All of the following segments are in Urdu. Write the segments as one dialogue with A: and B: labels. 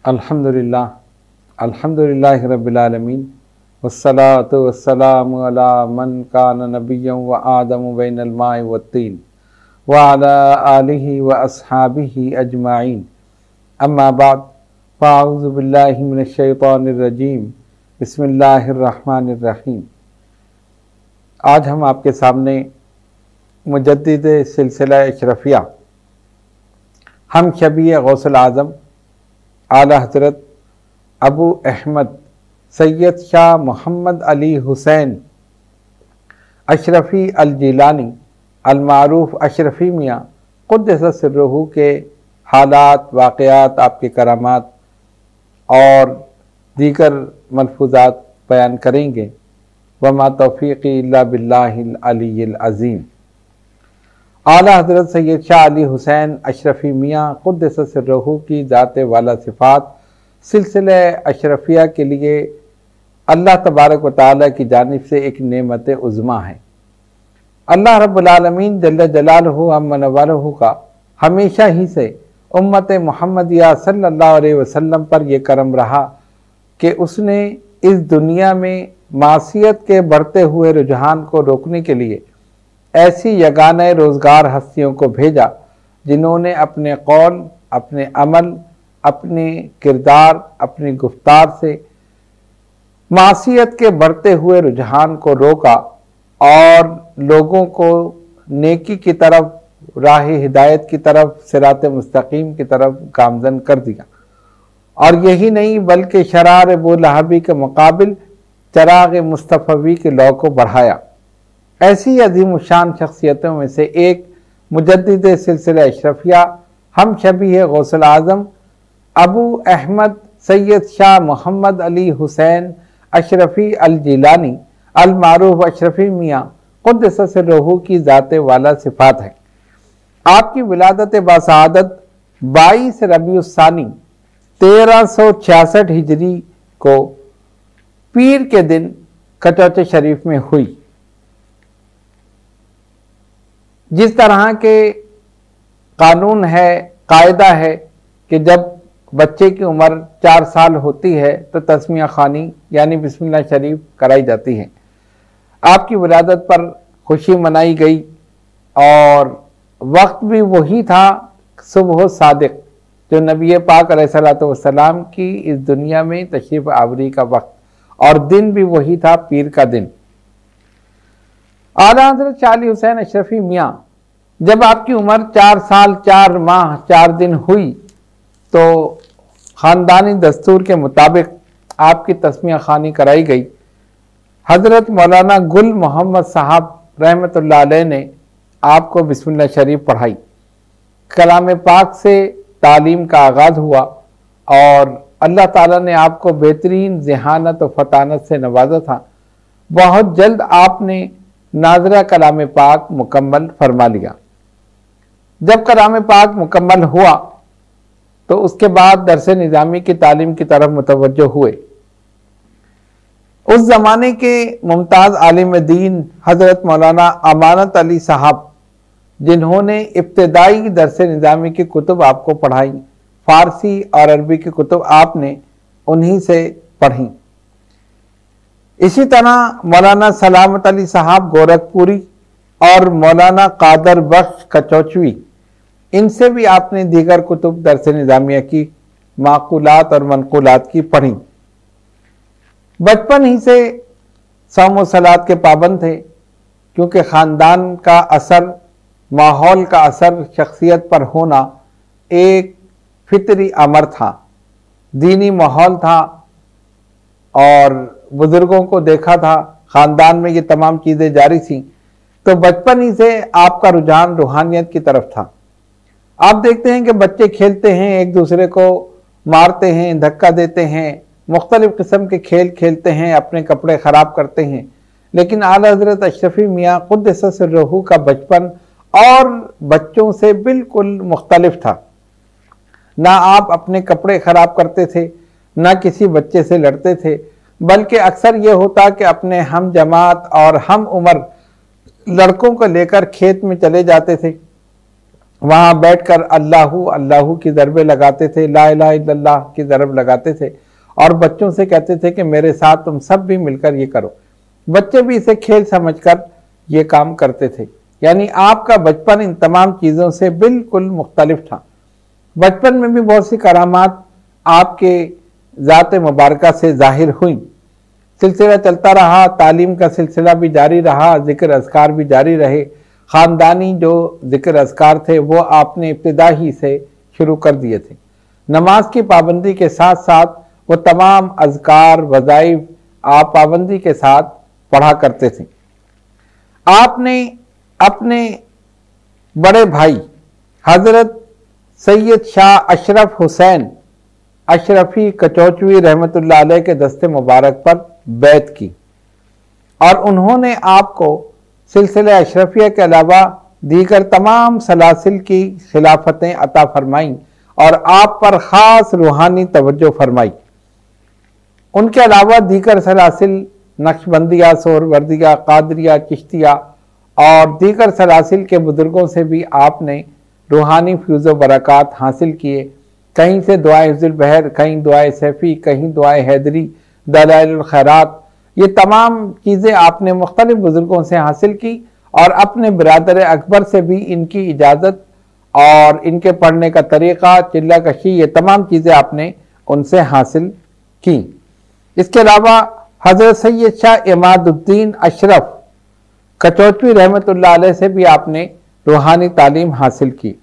A: الحمدللہ رب العالمین والصلاة والسلام علی من کان نبیا و آدم بین الماء والطین وعلی آلہ و اصحابہ اجمعین اما بعد فاعوذ باللہ من الشیطان الرجیم بسم اللہ الرحمن الرحیم۔ آج ہم آپ کے سامنے مجدد سلسلہ اشرفیہ ہم شبیہ غوث العظم اعلیٰ حضرت ابو احمد سید شاہ محمد علی حسین اشرفی الجیلانی المعروف اشرفی میاں قدس سرہ کے حالات، واقعات، آپ کے کرامات اور دیگر ملفوظات بیان کریں گے۔ وما توفیقی الا باللہ العلی العظیم۔ اعلیٰ حضرت سید شاہ علی حسین اشرفی میاں قدس سرہ کی ذات والا صفات سلسلہ اشرفیہ کے لیے اللہ تبارک و تعالیٰ کی جانب سے ایک نعمت عظمیٰ ہے۔ اللہ رب العالمین جل جلالہ عم نوالہ کا ہمیشہ ہی سے امت محمدیہ صلی اللہ علیہ وسلم پر یہ کرم رہا کہ اس نے اس دنیا میں معصیت کے بڑھتے ہوئے رجحان کو روکنے کے لیے ایسی یگانہ روزگار ہستیوں کو بھیجا جنہوں نے اپنے قول، اپنے عمل، اپنے کردار، اپنی گفتار سے معصیت کے بڑھتے ہوئے رجحان کو روکا اور لوگوں کو نیکی کی طرف، راہ ہدایت کی طرف، صراط مستقیم کی طرف گامزن کر دیا۔ اور یہی نہیں بلکہ شرار ابولہبی کے مقابل چراغ مصطفی کے لو کو بڑھایا۔ ایسی عظیم الشان شخصیتوں میں سے ایک مجدد سلسلہ اشرفیہ ہم شبیہ غوث العظم ابو احمد سید شاہ محمد علی حسین اشرفی الجیلانی المعروف اشرفی میاں قدس سرہ کی ذات والا صفات ہے۔ آپ کی ولادت باسعادت 22 ربیع الثانی 1366 ہجری کو پیر کے دن کچوچے شریف میں ہوئی۔ جس طرح کے قانون ہے، قاعدہ ہے کہ جب بچے کی عمر 4 سال ہوتی ہے تو تسمیہ خوانی یعنی بسم اللہ شریف کرائی جاتی ہے۔ آپ کی ولادت پر خوشی منائی گئی اور وقت بھی وہی تھا صبح صادق جو نبی پاک علیہ السلام کی اس دنیا میں تشریف آوری کا وقت، اور دن بھی وہی تھا پیر کا دن۔ اعلیٰ حضرت شاہ علی حسین اشرفی میاں جب آپ کی عمر 4 سال 4 ماہ 4 دن ہوئی تو خاندانی دستور کے مطابق آپ کی تسمیہ خوانی کرائی گئی۔ حضرت مولانا گل محمد صاحب رحمۃ اللہ علیہ نے آپ کو بسم اللہ شریف پڑھائی۔ کلام پاک سے تعلیم کا آغاز ہوا اور اللہ تعالیٰ نے آپ کو بہترین ذہانت و فطانت سے نوازا تھا۔ بہت جلد آپ نے ناظرہ کلام پاک مکمل فرما لیا۔ جب کلام پاک مکمل ہوا تو اس کے بعد درس نظامی کی تعلیم کی طرف متوجہ ہوئے۔ اس زمانے کے ممتاز عالم دین حضرت مولانا امانت علی صاحب جنہوں نے ابتدائی درس نظامی کی کتب آپ کو پڑھائیں، فارسی اور عربی کی کتب آپ نے انہی سے پڑھیں۔ اسی طرح مولانا سلامت علی صاحب گورکھپوری اور مولانا قادر بخش کچوچوی ان سے بھی آپ نے دیگر کتب درس نظامیہ کی معقولات اور منقولات کی پڑھیں۔ بچپن ہی سے صوم و صلات کے پابند تھے کیونکہ خاندان کا اثر، ماحول کا اثر شخصیت پر ہونا ایک فطری امر تھا، دینی ماحول تھا اور بزرگوں کو دیکھا تھا، خاندان میں یہ تمام چیزیں جاری تھیں، تو بچپن ہی سے آپ کا رجحان روحانیت کی طرف تھا۔ آپ دیکھتے ہیں کہ بچے کھیلتے ہیں، ایک دوسرے کو مارتے ہیں، دھکا دیتے ہیں، مختلف قسم کے کھیل کھیلتے ہیں، اپنے کپڑے خراب کرتے ہیں، لیکن اعلیٰ حضرت اشرفی میاں قدس سرہ کا بچپن اور بچوں سے بالکل مختلف تھا۔ نہ آپ اپنے کپڑے خراب کرتے تھے، نہ کسی بچے سے لڑتے تھے، بلکہ اکثر یہ ہوتا کہ اپنے ہم جماعت اور ہم عمر لڑکوں کو لے کر کھیت میں چلے جاتے تھے وہاں بیٹھ کر اللہ اللہ کی ضربیں لگاتے تھے، لا الہ الا اللہ کی ضرب لگاتے تھے، اور بچوں سے کہتے تھے کہ میرے ساتھ تم سب بھی مل کر یہ کرو۔ بچے بھی اسے کھیل سمجھ کر یہ کام کرتے تھے۔ یعنی آپ کا بچپن ان تمام چیزوں سے بالکل مختلف تھا۔ بچپن میں بھی بہت سی کرامات آپ کے ذات مبارکہ سے ظاہر ہوئیں، سلسلہ چلتا رہا، تعلیم کا سلسلہ بھی جاری رہا، ذکر اذکار بھی جاری رہے۔ خاندانی جو ذکر اذکار تھے وہ آپ نے ابتدا ہی سے شروع کر دیے تھے۔ نماز کی پابندی کے ساتھ ساتھ وہ تمام اذکار وظائف آپ پابندی کے ساتھ پڑھا کرتے تھے۔ آپ نے اپنے بڑے بھائی حضرت سید شاہ اشرف حسین اشرفی کچوچوی رحمۃ اللہ علیہ کے دست مبارک پر بیعت کی، اور انہوں نے آپ کو سلسلہ اشرفیہ کے علاوہ دیگر تمام سلاسل کی خلافتیں عطا فرمائیں اور آپ پر خاص روحانی توجہ فرمائی۔ ان کے علاوہ دیگر سلاسل نقشبندیہ، سہروردیہ، قادریہ، چشتیہ اور دیگر سلاسل کے بزرگوں سے بھی آپ نے روحانی فیوز و برکات حاصل کیے۔ کہیں سے دعائے حفظ البحر، کہیں دعائے سیفی، کہیں دعائے حیدری، دلائل الخیرات، یہ تمام چیزیں آپ نے مختلف بزرگوں سے حاصل کی، اور اپنے برادر اکبر سے بھی ان کی اجازت اور ان کے پڑھنے کا طریقہ، چلہ کشی، یہ تمام چیزیں آپ نے ان سے حاصل کی۔ اس کے علاوہ حضرت سید شاہ عماد الدین اشرف کچوچوی رحمۃ اللہ علیہ سے بھی آپ نے روحانی تعلیم حاصل کی۔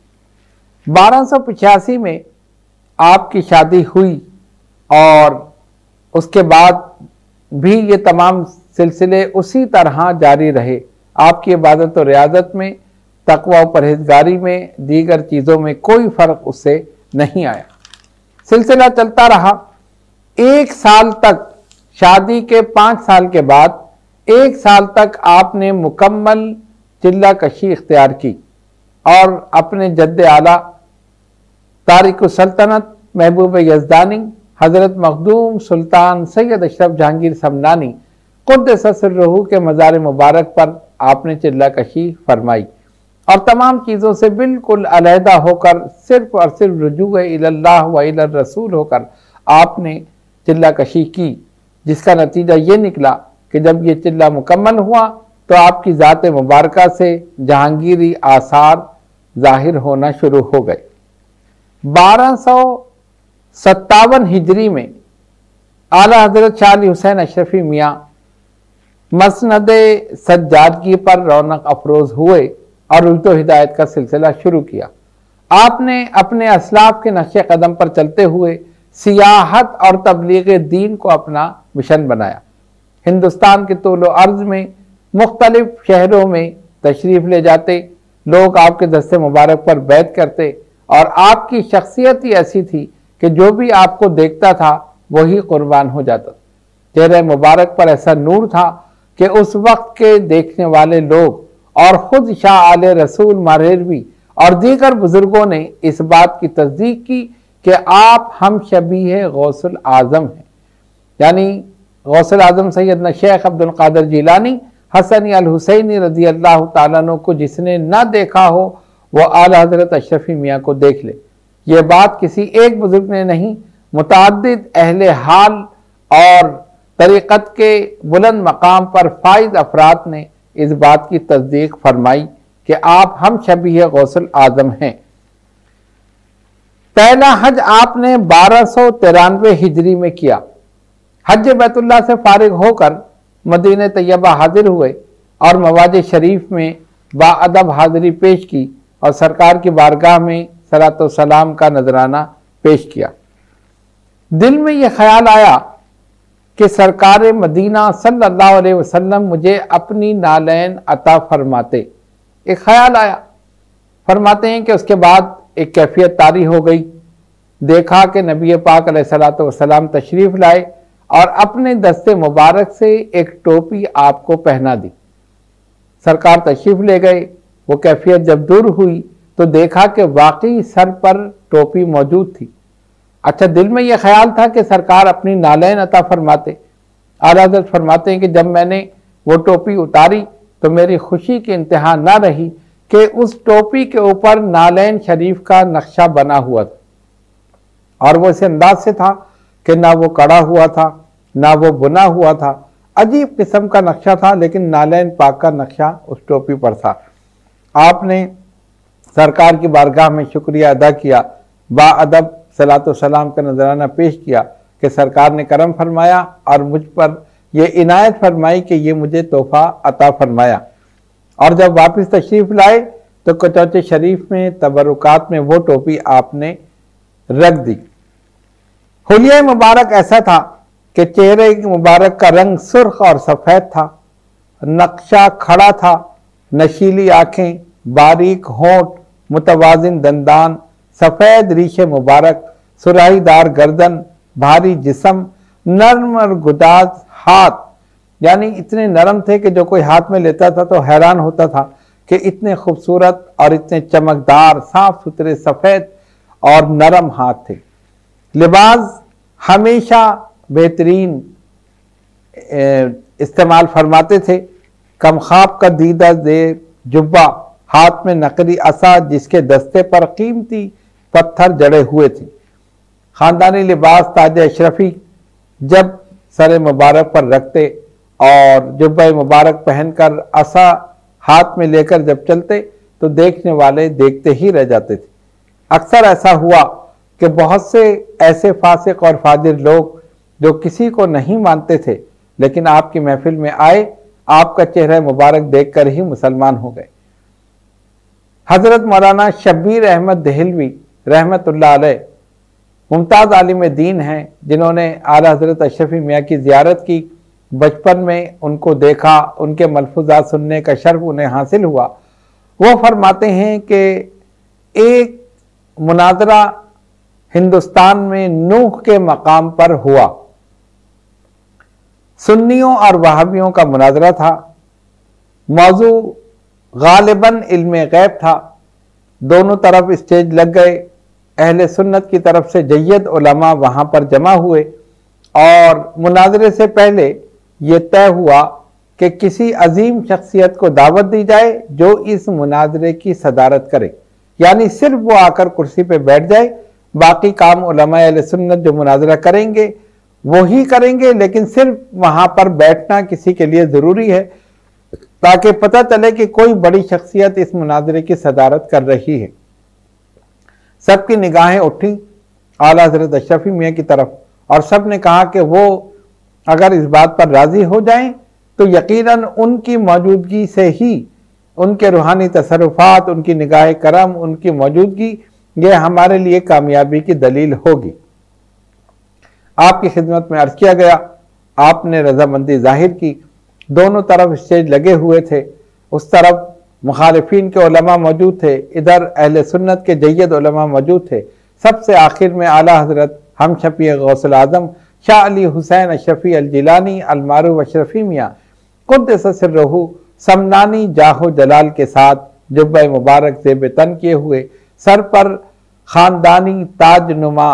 A: 1285 میں آپ کی شادی ہوئی، اور اس کے بعد بھی یہ تمام سلسلے اسی طرح جاری رہے۔ آپ کی عبادت و ریاضت میں، تقوی و پرہیزگاری میں، دیگر چیزوں میں کوئی فرق اس سے نہیں آیا۔ سلسلہ چلتا رہا۔ 1 سال تک، شادی کے 5 سال کے بعد 1 سال تک آپ نے مکمل چلہ کشی اختیار کی، اور اپنے جد اعلیٰ تارک السلطنت محبوب یزدانی حضرت مخدوم سلطان سید اشرف جہانگیر سمنانی قدس سرہ کے مزار مبارک پر آپ نے چلہ کشی فرمائی، اور تمام چیزوں سے بالکل علیحدہ ہو کر صرف اور صرف رجوع اللہ و الی الرسول ہو کر آپ نے چلہ کشی کی، جس کا نتیجہ یہ نکلا کہ جب یہ چلہ مکمل ہوا تو آپ کی ذات مبارکہ سے جہانگیری آثار ظاہر ہونا شروع ہو گئے۔ 1257 ہجری میں اعلیٰ حضرت شاہ علی حسین اشرفی میاں مسند سجادگی پر رونق افروز ہوئے اور رشد و ہدایت کا سلسلہ شروع کیا۔ آپ نے اپنے اسلاف کے نقش قدم پر چلتے ہوئے سیاحت اور تبلیغ دین کو اپنا مشن بنایا۔ ہندوستان کے طول و عرض میں مختلف شہروں میں تشریف لے جاتے، لوگ آپ کے دست مبارک پر بیعت کرتے، اور آپ کی شخصیت ہی ایسی تھی کہ جو بھی آپ کو دیکھتا تھا وہی قربان ہو جاتا۔ چہرہ مبارک پر ایسا نور تھا کہ اس وقت کے دیکھنے والے لوگ اور خود شاہ آل رسول ماریروی اور دیگر بزرگوں نے اس بات کی تصدیق کی کہ آپ ہم شبیہ غوث العظم ہیں، یعنی غوث العظم سیدنا شیخ عبد القادر جیلانی حسنی الحسینی رضی اللہ تعالیٰ عنہ کو جس نے نہ دیکھا ہو وہ اعلیٰ حضرت اشرفی میاں کو دیکھ لے۔ یہ بات کسی ایک بزرگ نے نہیں، متعدد اہل حال اور طریقت کے بلند مقام پر فائز افراد نے اس بات کی تصدیق فرمائی کہ آپ ہم شبیہ غوث العظم ہیں۔ پہلا حج آپ نے 1293 ہجری میں کیا۔ حج بیت اللہ سے فارغ ہو کر مدینہ طیبہ حاضر ہوئے اور مواج شریف میں باادب حاضری پیش کی اور سرکار کی بارگاہ میں صلاۃ و سلام کا نذرانہ پیش کیا۔ دل میں یہ خیال آیا کہ سرکار مدینہ صلی اللہ علیہ وسلم مجھے اپنی نالین عطا فرماتے۔ ایک خیال آیا۔ فرماتے ہیں کہ اس کے بعد ایک کیفیت طاری ہو گئی، دیکھا کہ نبی پاک علیہ الصلوۃ والسلام تشریف لائے اور اپنے دست مبارک سے ایک ٹوپی آپ کو پہنا دی۔ سرکار تشریف لے گئے، وہ کیفیت جب دور ہوئی تو دیکھا کہ واقعی سر پر ٹوپی موجود تھی۔ اچھا، دل میں یہ خیال تھا کہ سرکار اپنی نالین عطا فرماتے۔ اعلیٰ حضرت فرماتے ہیں کہ جب میں نے وہ ٹوپی اتاری تو میری خوشی کی انتہا نہ رہی کہ اس ٹوپی کے اوپر نالین شریف کا نقشہ بنا ہوا تھا، اور وہ اس انداز سے تھا کہ نہ وہ کڑا ہوا تھا نہ وہ بنا ہوا تھا، عجیب قسم کا نقشہ تھا، لیکن نالین پاک کا نقشہ اس ٹوپی پر تھا۔ آپ نے سرکار کی بارگاہ میں شکریہ ادا کیا، با ادب صلاۃ و سلام کا نذرانہ پیش کیا کہ سرکار نے کرم فرمایا اور مجھ پر یہ عنایت فرمائی کہ یہ مجھے تحفہ عطا فرمایا۔ اور جب واپس تشریف لائے تو کچوچ شریف میں تبرکات میں وہ ٹوپی آپ نے رکھ دی۔ حلیہ مبارک ایسا تھا کہ چہرے مبارک کا رنگ سرخ اور سفید تھا، نقشہ کھڑا تھا، نشیلی آنکھیں، باریک ہونٹ، متوازن دندان، سفید ریش مبارک، سراہی دار گردن، بھاری جسم، نرم اور گداز ہاتھ، یعنی اتنے نرم تھے کہ جو کوئی ہاتھ میں لیتا تھا تو حیران ہوتا تھا کہ اتنے خوبصورت اور اتنے چمکدار، صاف ستھرے، سفید اور نرم ہاتھ تھے۔ لباس ہمیشہ بہترین استعمال فرماتے تھے، کم خواب کا دیدہ زیر جبہ، ہاتھ میں نقری عصا جس کے دستے پر قیمتی پتھر جڑے ہوئے تھے۔ خاندانی لباس تاج اشرفی جب سر مبارک پر رکھتے اور جبہ مبارک پہن کر عصا ہاتھ میں لے کر جب چلتے تو دیکھنے والے دیکھتے ہی رہ جاتے تھے۔ اکثر ایسا ہوا کہ بہت سے ایسے فاسق اور فاجر لوگ جو کسی کو نہیں مانتے تھے لیکن آپ کی محفل میں آئے، آپ کا چہرہ مبارک دیکھ کر ہی مسلمان ہو گئے۔ حضرت مولانا شبیر احمد دہلوی رحمت اللہ علیہ ممتاز عالم دین ہیں، جنہوں نے اعلیٰ حضرت اشرفی میاں کی زیارت کی، بچپن میں ان کو دیکھا، ان کے ملفوظات سننے کا شرف انہیں حاصل ہوا۔ وہ فرماتے ہیں کہ ایک مناظرہ ہندوستان میں نوح کے مقام پر ہوا، سنیوں اور وہابیوں کا مناظرہ تھا، موضوع غالباً علم غیب تھا، دونوں طرف اسٹیج لگ گئے، اہل سنت کی طرف سے جید علماء وہاں پر جمع ہوئے، اور مناظرے سے پہلے یہ طے ہوا کہ کسی عظیم شخصیت کو دعوت دی جائے جو اس مناظرے کی صدارت کرے، یعنی صرف وہ آ کر کرسی پہ بیٹھ جائے، باقی کام علماء اہل سنت جو مناظرہ کریں گے وہی کریں گے، لیکن صرف وہاں پر بیٹھنا کسی کے لیے ضروری ہے تاکہ پتہ چلے کہ کوئی بڑی شخصیت اس مناظرے کی صدارت کر رہی ہے۔ سب کی نگاہیں اٹھیں اعلیٰ حضرت اشرفی میاں کی طرف، اور سب نے کہا کہ وہ اگر اس بات پر راضی ہو جائیں تو یقیناً ان کی موجودگی سے ہی، ان کے روحانی تصرفات، ان کی نگاہ کرم، ان کی موجودگی، یہ ہمارے لیے کامیابی کی دلیل ہوگی۔ آپ کی خدمت میں عرض کیا گیا، آپ نے رضامندی ظاہر کی، دونوں طرف اسٹیج لگے ہوئے تھے، اس طرف مخالفین کے علماء موجود تھے، ادھر اہل سنت کے جید علماء موجود تھے۔ سب سے آخر میں اعلیٰ حضرت ہم شفیع غوث العظم شاہ علی حسین اشرفی الجیلانی المعروف اشرفی میاں قدس سرہ سمنانی جاہ و جلال کے ساتھ جبہ مبارک زیب تن کیے ہوئے، سر پر خاندانی تاج نما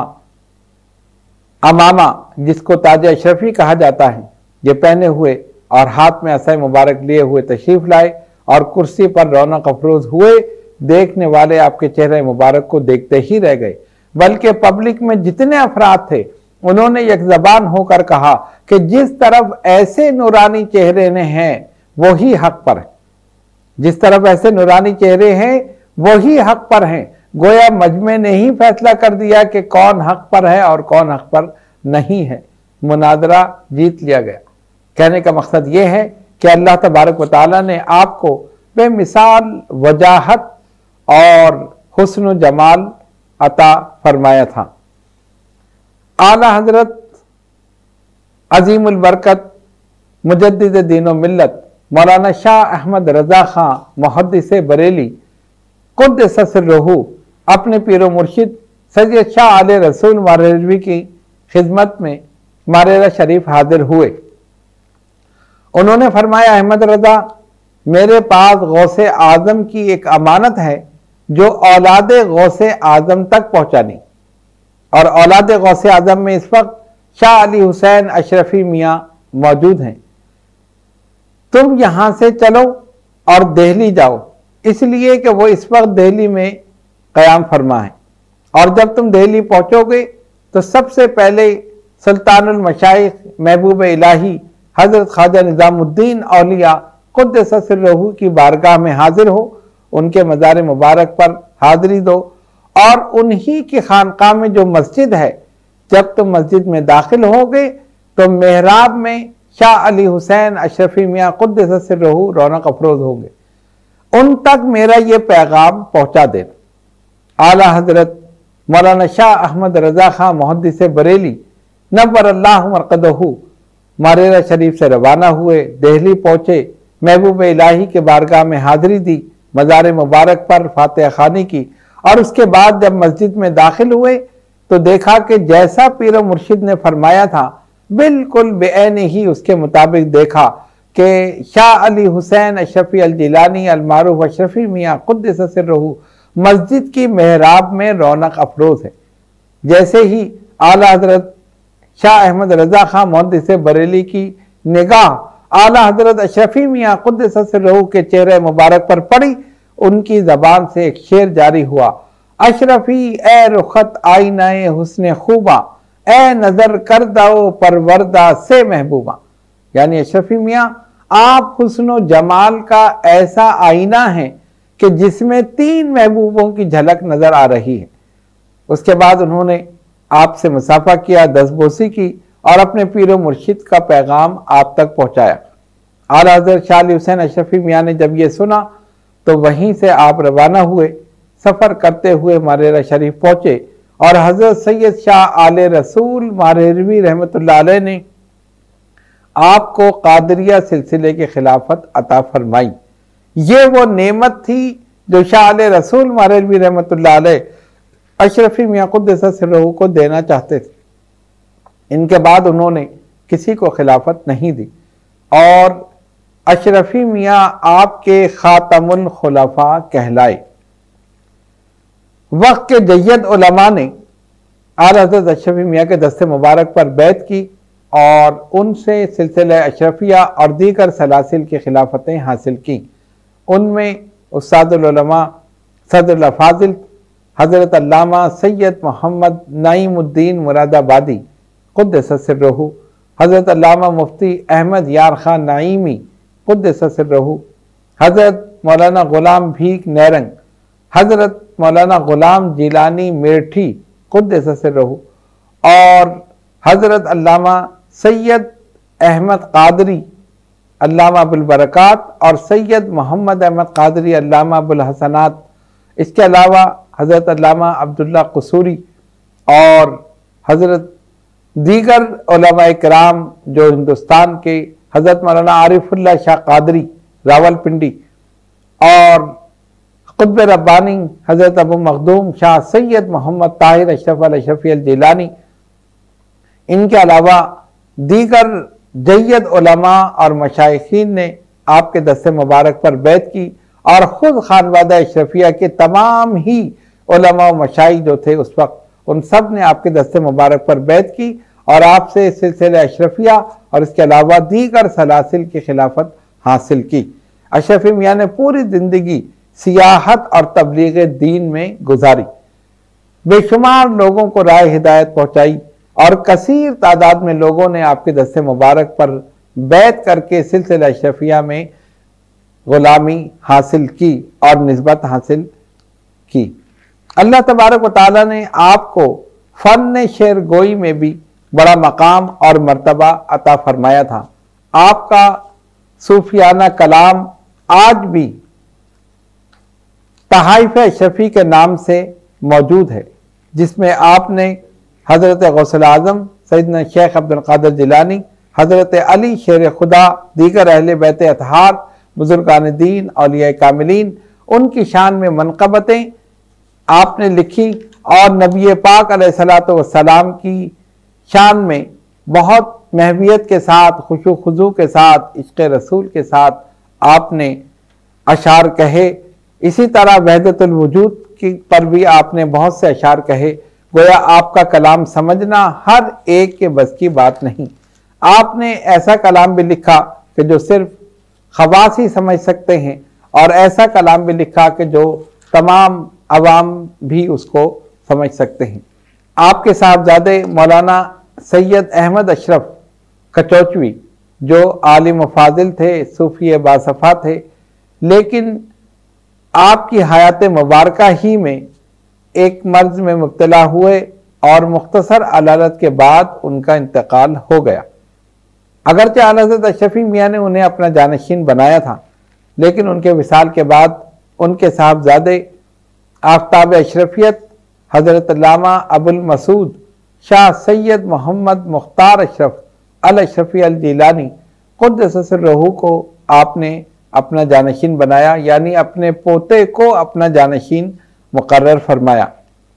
A: امامہ جس کو تاج اشرفی کہا جاتا ہے یہ پہنے ہوئے اور ہاتھ میں عصا مبارک لیے ہوئے تشریف لائے اور کرسی پر رونق افروز ہوئے۔ دیکھنے والے آپ کے چہرے مبارک کو دیکھتے ہی رہ گئے، بلکہ پبلک میں جتنے افراد تھے انہوں نے یک زبان ہو کر کہا کہ جس طرف ایسے نورانی چہرے ہیں وہی حق پر ہے، جس طرف ایسے نورانی چہرے ہیں وہی حق پر ہیں۔ گویا مجمع نے ہی فیصلہ کر دیا کہ کون حق پر ہے اور کون حق پر نہیں ہے، مناظرہ جیت لیا گیا۔ کہنے کا مقصد یہ ہے کہ اللہ تبارک و تعالیٰ نے آپ کو بے مثال وجاہت اور حسن و جمال عطا فرمایا تھا۔ اعلیٰ حضرت عظیم البرکت مجدد دین و ملت مولانا شاہ احمد رضا خان محدث بریلی قدس سرہ اپنے پیر و مرشد سید شاہ علیہ رسول ماریروی کی خدمت میں ماریرہ شریف حاضر ہوئے۔ انہوں نے فرمایا، احمد رضا، میرے پاس غوث اعظم کی ایک امانت ہے جو اولاد غوث اعظم تک پہنچانی، اور اولاد غوث اعظم میں اس وقت شاہ علی حسین اشرفی میاں موجود ہیں۔ تم یہاں سے چلو اور دہلی جاؤ، اس لیے کہ وہ اس وقت دہلی میں قیام فرما ہے، اور جب تم دہلی پہنچو گے تو سب سے پہلے سلطان المشائخ محبوب الہی حضرت خواجہ نظام الدین اولیاء قدس سرہ کی بارگاہ میں حاضر ہو، ان کے مزار مبارک پر حاضری دو، اور انہی کی خانقاہ میں جو مسجد ہے، جب تم مسجد میں داخل ہوگے تو محراب میں شاہ علی حسین اشرفی میاں قدس سرہ رونق افروز ہوں گے، ان تک میرا یہ پیغام پہنچا دینا۔ اعلیٰ حضرت مولانا شاہ احمد رضا خان محدث بریلی نور اللہ مرقدہ ماریرہ شریف سے روانہ ہوئے، دہلی پہنچے، محبوب الہی کے بارگاہ میں حاضری دی، مزار مبارک پر فاتحہ خوانی کی، اور اس کے بعد جب مسجد میں داخل ہوئے تو دیکھا کہ جیسا پیر و مرشد نے فرمایا تھا بالکل بعین ہی اس کے مطابق دیکھا کہ شاہ علی حسین اشرفی الجیلانی المعروف اشرفی میاں قدس سرہ مسجد کی محراب میں رونق افروز ہے۔ جیسے ہی اعلیٰ حضرت شاہ احمد رضا خان محدث بریلی کی نگاہ اعلیٰ حضرت اشرفی میاں قدس سرہ کے چہرے مبارک پر پڑی، ان کی زبان سے ایک شعر جاری ہوا: اشرفی اے رخت آئینہ حسن خوبہ، اے نظر کردہ و پروردہ سے محبوبہ۔ یعنی اشرفی میاں آپ حسن و جمال کا ایسا آئینہ ہیں کہ جس میں 3 محبوبوں کی جھلک نظر آ رہی ہے۔ اس کے بعد انہوں نے آپ سے مصافحہ کیا، دستبوسی کی، اور اپنے پیر و مرشد کا پیغام آپ تک پہنچایا۔ اعلیٰ حضرت شاہ علی حسین اشرفی میاں نے جب یہ سنا تو وہیں سے آپ روانہ ہوئے، سفر کرتے ہوئے ماریرہ شریف پہنچے، اور حضرت سید شاہ آل رسول ماریروی رحمۃ اللہ علیہ نے آپ کو قادریہ سلسلے کی خلافت عطا فرمائی۔ یہ وہ نعمت تھی جو شاہ آل رسول ماریروی رحمۃ اللہ علیہ اشرفی میاں قدس سرہ کو دینا چاہتے تھے۔ ان کے بعد انہوں نے کسی کو خلافت نہیں دی، اور اشرفی میاں آپ کے خاتم الخلفاء کہلائے۔ وقت کے جید علماء نے اعلیٰ حضرت اشرفی میاں کے دست مبارک پر بیعت کی، اور ان سے سلسلہ اشرفیہ اور دیگر سلاسل کی خلافتیں حاصل کی۔ ان میں استاد العلماء صدر الافاضل حضرت علامہ سید محمد نعیم الدین مراد آبادی قدس سرہ، حضرت علامہ مفتی احمد یار خان نعیمی قدس سرہ، حضرت مولانا غلام بھیک نیرنگ، حضرت مولانا غلام جیلانی میرٹھی قدس سرہ، اور حضرت علامہ سید احمد قادری علامہ ابوالبرکات اور سید محمد احمد قادری علامہ ابوالحسنات، اس کے علاوہ حضرت علامہ عبداللہ قصوری اور حضرت دیگر علماء کرام جو ہندوستان کے، حضرت مولانا عارف اللہ شاہ قادری راول پنڈی، اور قطب ربانی حضرت ابو مخدوم شاہ سید محمد طاہر اشرف الاشرفی الجیلانی، ان کے علاوہ دیگر جید علماء اور مشائخین نے آپ کے دست مبارک پر بیعت کی، اور خود خانوادہ اشرفیہ کے تمام ہی علماء و مشائخ جو تھے اس وقت، ان سب نے آپ کے دست مبارک پر بیعت کی، اور آپ سے سلسلہ اشرفیہ اور اس کے علاوہ دیگر سلاسل کی خلافت حاصل کی۔ اشرفی میاں نے پوری زندگی سیاحت اور تبلیغ دین میں گزاری، بے شمار لوگوں کو راہ ہدایت پہنچائی، اور کثیر تعداد میں لوگوں نے آپ کے دست مبارک پر بیعت کر کے سلسلہ اشرفیہ میں غلامی حاصل کی اور نسبت حاصل کی۔ اللہ تبارک و تعالیٰ نے آپ کو فن شعر گوئی میں بھی بڑا مقام اور مرتبہ عطا فرمایا تھا۔ آپ کا صوفیانہ کلام آج بھی تحائف اشرفی کے نام سے موجود ہے، جس میں آپ نے حضرت غوث الاعظم سیدنا شیخ عبد القادر جیلانی، حضرت علی شیر خدا، دیگر اہل بیت اطہار، بزرگان دین، اولیاء کاملین، ان کی شان میں منقبتیں آپ نے لکھی، اور نبی پاک علیہ السلام کی شان میں بہت محویت کے ساتھ، خشوع و خضوع کے ساتھ، عشق رسول کے ساتھ آپ نے اشعار کہے۔ اسی طرح وحدت الوجود کی پر بھی آپ نے بہت سے اشعار کہے۔ گویا آپ کا کلام سمجھنا ہر ایک کے بس کی بات نہیں۔ آپ نے ایسا کلام بھی لکھا کہ جو صرف خواص ہی سمجھ سکتے ہیں، اور ایسا کلام بھی لکھا کہ جو تمام عوام بھی اس کو سمجھ سکتے ہیں۔ آپ کے صاحبزادے مولانا سید احمد اشرف کچوچوی جو عالم و فاضل تھے، صوفی باصفا تھے، لیکن آپ کی حیات مبارکہ ہی میں ایک مرض میں مبتلا ہوئے اور مختصر علالت کے بعد ان کا انتقال ہو گیا۔ اگرچہ اعلیٰ حضرت اشرفی میاں نے انہیں اپنا جانشین بنایا تھا، لیکن ان کے وصال کے بعد ان کے صاحبزادے آفتاب اشرفیت حضرت علامہ ابو المسعود شاہ سید محمد مختار اشرف الاشرفی الجیلانی قدس سرہ کو آپ نے اپنا جانشین بنایا، یعنی اپنے پوتے کو اپنا جانشین مقرر فرمایا۔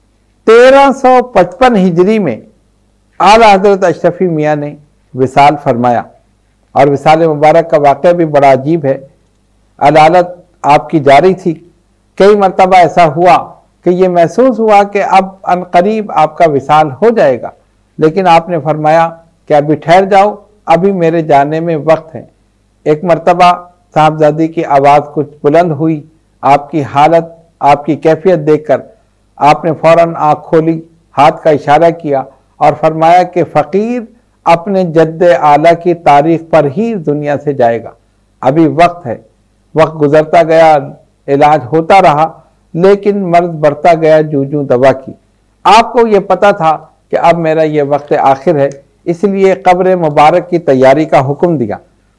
A: 1355 ہجری میں اعلیٰ حضرت اشرفی میاں نے وصال فرمایا، اور وصال مبارک کا واقعہ بھی بڑا عجیب ہے۔ علالت آپ کی جاری تھی، کئی مرتبہ ایسا ہوا کہ یہ محسوس ہوا کہ اب عنقریب آپ کا وصال ہو جائے گا، لیکن آپ نے فرمایا کہ ابھی ٹھہر جاؤ، ابھی میرے جانے میں وقت ہے۔ ایک مرتبہ صاحبزادی کی آواز کچھ بلند ہوئی، آپ کی حالت، آپ کی کیفیت دیکھ کر آپ نے فوراً آنکھ کھولی، ہاتھ کا اشارہ کیا اور فرمایا کہ فقیر اپنے جد اعلیٰ کی تاریخ پر ہی دنیا سے جائے گا، ابھی وقت ہے۔ وقت گزرتا گیا، علاج ہوتا رہا، لیکن مرض بڑھتا گیا جوں جوں دوا کی۔ آپ کو یہ پتا تھا کہ اب میرا یہ وقت آخر ہے، اس لیے قبر مبارک کی تیاری کا حکم دیا،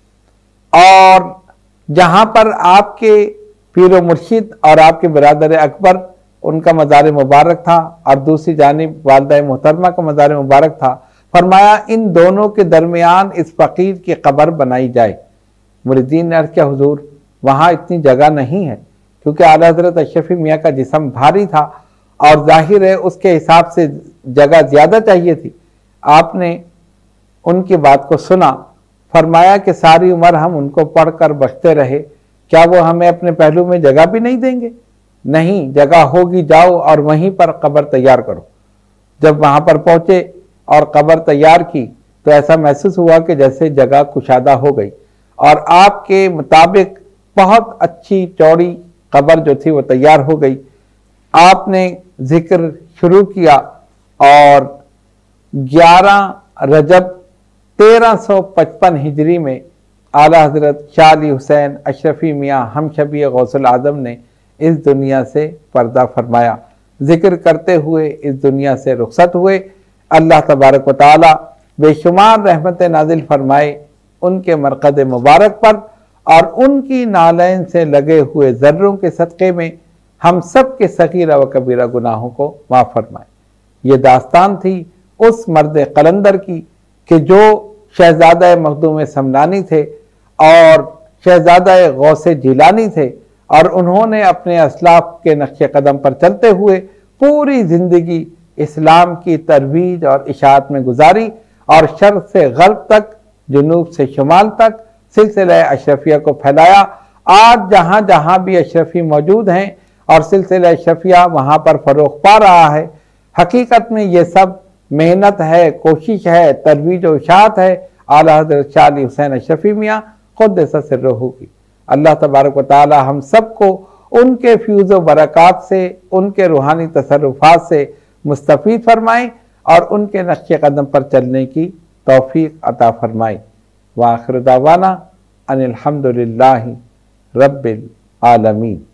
A: اور جہاں پر آپ کے پیر و مرشد اور آپ کے برادر اکبر ان کا مزار مبارک تھا، اور دوسری جانب والدہ محترمہ کا مزار مبارک تھا، فرمایا ان دونوں کے درمیان اس فقیر کی قبر بنائی جائے۔ مریدین نے عرض کیا حضور وہاں اتنی جگہ نہیں ہے، کیونکہ اعلیٰ حضرت اشرفی میاں کا جسم بھاری تھا اور ظاہر ہے اس کے حساب سے جگہ زیادہ چاہیے تھی۔ آپ نے ان کی بات کو سنا، فرمایا کہ ساری عمر ہم ان کو پڑھ کر بخشتے رہے، کیا وہ ہمیں اپنے پہلو میں جگہ بھی نہیں دیں گے؟ نہیں، جگہ ہوگی، جاؤ اور وہیں پر قبر تیار کرو۔ جب وہاں پر پہنچے اور قبر تیار کی تو ایسا محسوس ہوا کہ جیسے جگہ کشادہ ہو گئی، اور آپ کے مطابق بہت اچھی چوڑی قبر جو تھی وہ تیار ہو گئی۔ آپ نے ذکر شروع کیا، اور 11 رجب 1355 ہجری میں اعلیٰ حضرت شاہ علی حسین اشرفی میاں ہم شبیہ غوث العظم نے اس دنیا سے پردہ فرمایا، ذکر کرتے ہوئے اس دنیا سے رخصت ہوئے۔ اللہ تبارک و تعالی بے شمار رحمت نازل فرمائے ان کے مرقد مبارک پر، اور ان کی نالین سے لگے ہوئے ذروں کے صدقے میں ہم سب کے صغیرہ و کبیرہ گناہوں کو معاف فرمائے۔ یہ داستان تھی اس مرد قلندر کی کہ جو شہزادہ مخدوم سمنانی تھے اور شہزادہ غوث جیلانی تھے، اور انہوں نے اپنے اسلاف کے نقش قدم پر چلتے ہوئے پوری زندگی اسلام کی ترویج اور اشاعت میں گزاری، اور شرق سے غرب تک، جنوب سے شمال تک سلسلہ اشرفیہ کو پھیلایا۔ آج جہاں جہاں بھی اشرفی موجود ہیں اور سلسلہ اشرفیہ وہاں پر فروغ پا رہا ہے، حقیقت میں یہ سب محنت ہے، کوشش ہے، ترویج و اشاعت ہے اعلیٰ حضرت شاہ علی حسین اشرفی میاں قدس سرہ کی۔ اللہ تبارک و تعالی ہم سب کو ان کے فیوز و برکات سے، ان کے روحانی تصرفات سے مستفید فرمائے، اور ان کے نقش قدم پر چلنے کی توفیق عطا فرمائے۔ وآخر دعوانا ان الحمدللہ رب العالمین۔